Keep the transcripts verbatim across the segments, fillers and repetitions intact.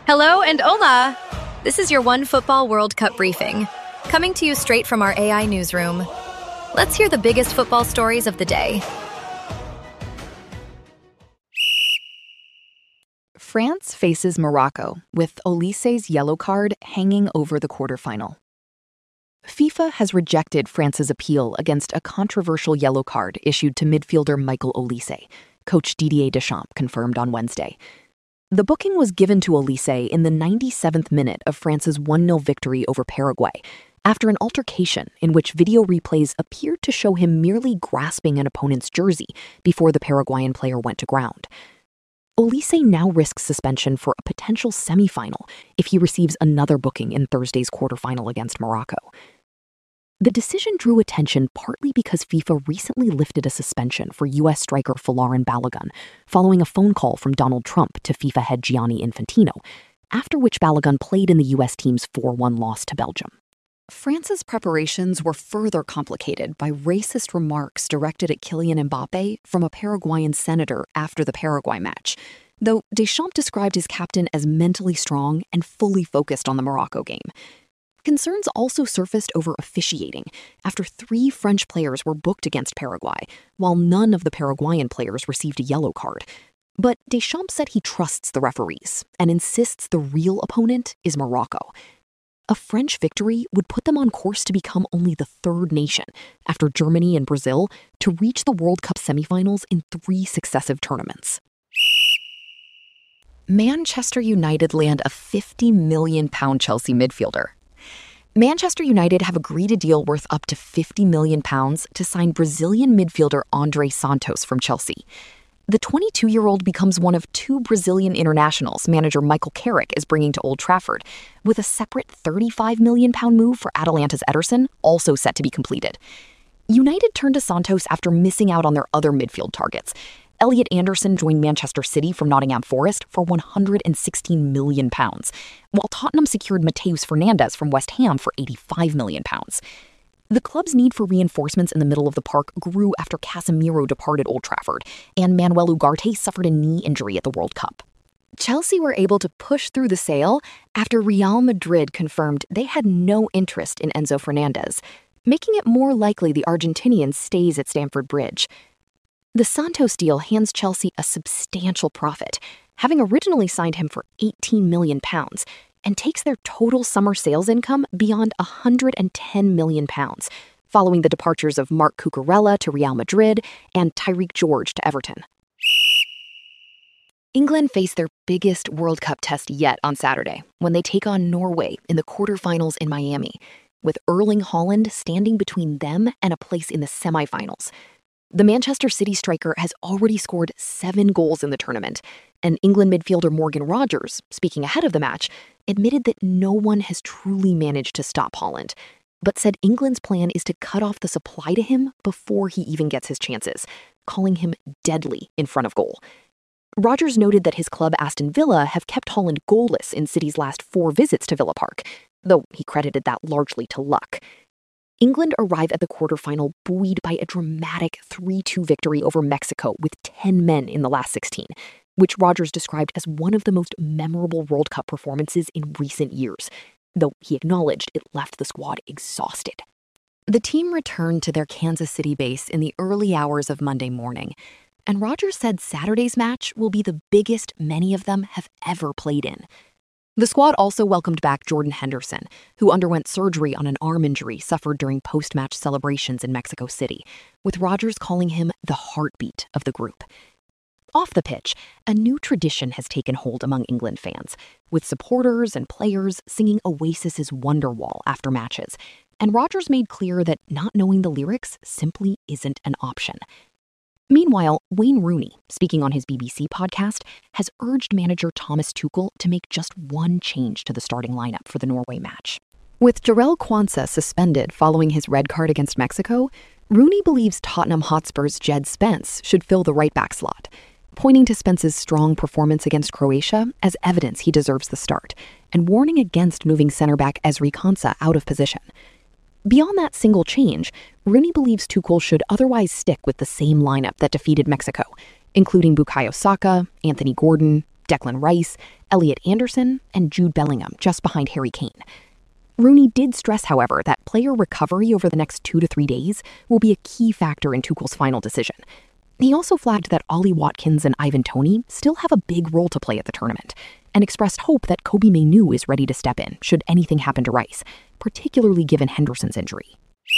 Hello and hola! This is your One Football World Cup briefing, coming to you straight from our A I newsroom. Let's hear the biggest football stories of the day. France faces Morocco, with Olisse's yellow card hanging over the quarterfinal. FIFA has rejected France's appeal against a controversial yellow card issued to midfielder Michael Olise, coach Didier Deschamps confirmed on Wednesday. The booking was given to Olise in the ninety-seventh minute of France's one nil victory over Paraguay, after an altercation in which video replays appeared to show him merely grasping an opponent's jersey before the Paraguayan player went to ground. Olise now risks suspension for a potential semifinal if he receives another booking in Thursday's quarterfinal against Morocco. The decision drew attention partly because FIFA recently lifted a suspension for U S striker Folarin Balogun following a phone call from Donald Trump to FIFA head Gianni Infantino, after which Balogun played in the U S team's four one loss to Belgium. France's preparations were further complicated by racist remarks directed at Kylian Mbappe from a Paraguayan senator after the Paraguay match, though Deschamps described his captain as mentally strong and fully focused on the Morocco game. Concerns also surfaced over officiating after three French players were booked against Paraguay, while none of the Paraguayan players received a yellow card. But Deschamps said he trusts the referees and insists the real opponent is Morocco. A French victory would put them on course to become only the third nation, after Germany and Brazil, to reach the World Cup semifinals in three successive tournaments. Manchester United land a fifty million pound Chelsea midfielder. Manchester United have agreed a deal worth up to fifty million pounds to sign Brazilian midfielder André Santos from Chelsea. The twenty-two-year-old becomes one of two Brazilian internationals manager Michael Carrick is bringing to Old Trafford, with a separate thirty-five million pound move for Atalanta's Ederson also set to be completed. United turned to Santos after missing out on their other midfield targets. Elliot Anderson joined Manchester City from Nottingham Forest for one hundred sixteen million pounds, while Tottenham secured Mateus Fernandes from West Ham for eighty-five million pounds. The club's need for reinforcements in the middle of the park grew after Casemiro departed Old Trafford, and Manuel Ugarte suffered a knee injury at the World Cup. Chelsea were able to push through the sale after Real Madrid confirmed they had no interest in Enzo Fernandez, making it more likely the Argentinian stays at Stamford Bridge. The Santos deal hands Chelsea a substantial profit, having originally signed him for eighteen million pounds, and takes their total summer sales income beyond one hundred ten million pounds, following the departures of Marc Cucurella to Real Madrid and Tyreek George to Everton. England face their biggest World Cup test yet on Saturday, when they take on Norway in the quarterfinals in Miami, with Erling Haaland standing between them and a place in the semifinals. The Manchester City striker has already scored seven goals in the tournament, and England midfielder Morgan Rogers, speaking ahead of the match, admitted that no one has truly managed to stop Haaland, but said England's plan is to cut off the supply to him before he even gets his chances, calling him deadly in front of goal. Rogers noted that his club Aston Villa have kept Haaland goalless in City's last four visits to Villa Park, though he credited that largely to luck. England arrive at the quarterfinal buoyed by a dramatic three two victory over Mexico with ten men in the last sixteen, which Rogers described as one of the most memorable World Cup performances in recent years, though he acknowledged it left the squad exhausted. The team returned to their Kansas City base in the early hours of Monday morning, and Rogers said Saturday's match will be the biggest many of them have ever played in. The squad also welcomed back Jordan Henderson, who underwent surgery on an arm injury suffered during post-match celebrations in Mexico City, with Rogers calling him the heartbeat of the group. Off the pitch, a new tradition has taken hold among England fans, with supporters and players singing Oasis's Wonderwall after matches, and Rogers made clear that not knowing the lyrics simply isn't an option. Meanwhile, Wayne Rooney, speaking on his B B C podcast, has urged manager Thomas Tuchel to make just one change to the starting lineup for the Norway match. With Jarell Quansah suspended following his red card against Mexico, Rooney believes Tottenham Hotspur's Jed Spence should fill the right-back slot, pointing to Spence's strong performance against Croatia as evidence he deserves the start, and warning against moving centre-back Ezri Konsa out of position. Beyond that single change, Rooney believes Tuchel should otherwise stick with the same lineup that defeated Mexico, including Bukayo Saka, Anthony Gordon, Declan Rice, Elliot Anderson, and Jude Bellingham just behind Harry Kane. Rooney did stress, however, that player recovery over the next two to three days will be a key factor in Tuchel's final decision. He also flagged that Ollie Watkins and Ivan Toney still have a big role to play at the tournament, and expressed hope that Kobbie Mainoo is ready to step in should anything happen to Rice, particularly given Henderson's injury.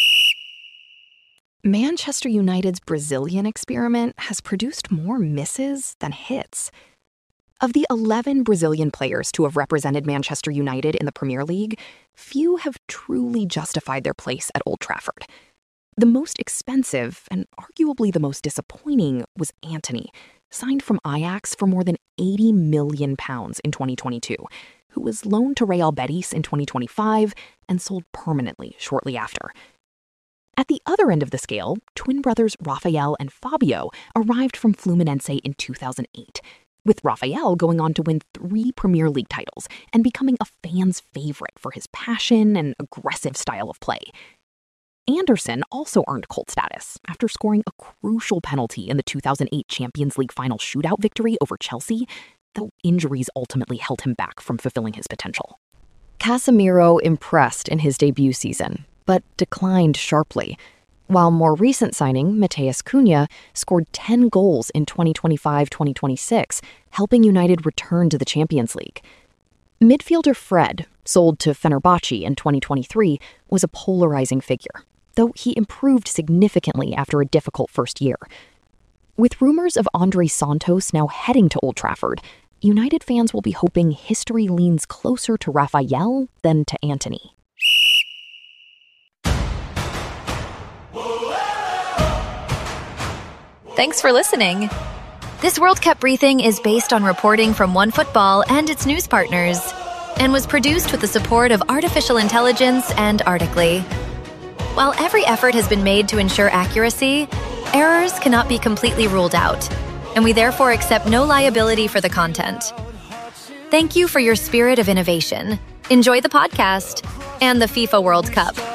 Manchester United's Brazilian experiment has produced more misses than hits. Of the eleven Brazilian players to have represented Manchester United in the Premier League, few have truly justified their place at Old Trafford. The most expensive, and arguably the most disappointing, was Antony, signed from Ajax for more than eighty million pounds in twenty twenty-two, who was loaned to Real Betis in twenty twenty-five and sold permanently shortly after. At the other end of the scale, twin brothers Rafael and Fabio arrived from Fluminense in two thousand eight, with Rafael going on to win three Premier League titles and becoming a fan's favorite for his passion and aggressive style of play. Anderson also earned cult status after scoring a crucial penalty in the two thousand eight Champions League final shootout victory over Chelsea, though injuries ultimately held him back from fulfilling his potential. Casemiro impressed in his debut season, but declined sharply, while more recent signing, Mateus Cunha, scored ten goals in twenty twenty-five twenty twenty-six, helping United return to the Champions League. Midfielder Fred, sold to Fenerbahce in twenty twenty-three, was a polarizing figure, though he improved significantly after a difficult first year. With rumors of Andre Santos now heading to Old Trafford, United fans will be hoping history leans closer to Rafael than to Antony. Thanks for listening. This World Cup briefing is based on reporting from OneFootball and its news partners, and was produced with the support of artificial intelligence and Articly. While every effort has been made to ensure accuracy, errors cannot be completely ruled out, and we therefore accept no liability for the content. Thank you for your spirit of innovation. Enjoy the podcast and the FIFA World Cup.